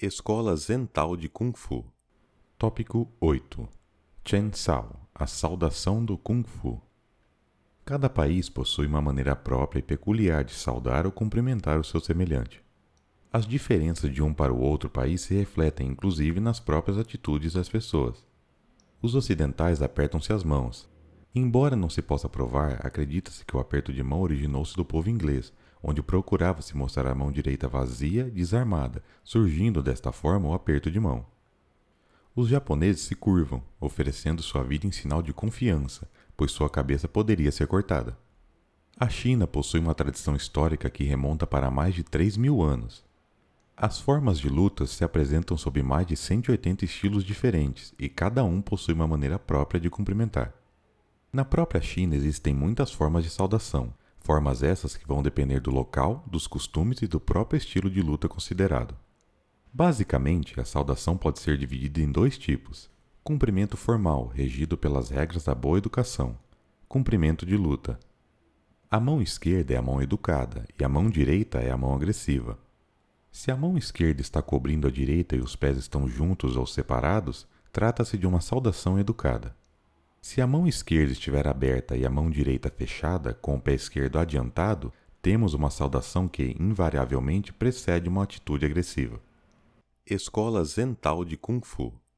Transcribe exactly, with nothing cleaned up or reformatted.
Escola Zental de Kung Fu. Tópico oito. Chen Sao, a saudação do Kung Fu. Cada país possui uma maneira própria e peculiar de saudar ou cumprimentar o seu semelhante. As diferenças de um para o outro país se refletem inclusive nas próprias atitudes das pessoas. Os ocidentais apertam-se as mãos. Embora não se possa provar, acredita-se que o aperto de mão originou-se do povo inglês, onde procurava-se mostrar a mão direita vazia, desarmada, surgindo desta forma o aperto de mão. Os japoneses se curvam, oferecendo sua vida em sinal de confiança, pois sua cabeça poderia ser cortada. A China possui uma tradição histórica que remonta para mais de três mil anos. As formas de lutas se apresentam sob mais de cento e oitenta estilos diferentes e cada um possui uma maneira própria de cumprimentar. Na própria China existem muitas formas de saudação, formas essas que vão depender do local, dos costumes e do próprio estilo de luta considerado. Basicamente, a saudação pode ser dividida em dois tipos: cumprimento formal, regido pelas regras da boa educação, cumprimento de luta. A mão esquerda é a mão educada e a mão direita é a mão agressiva. Se a mão esquerda está cobrindo a direita e os pés estão juntos ou separados, trata-se de uma saudação educada. Se a mão esquerda estiver aberta e a mão direita fechada, com o pé esquerdo adiantado, temos uma saudação que, invariavelmente, precede uma atitude agressiva. Escola Zental de Kung Fu.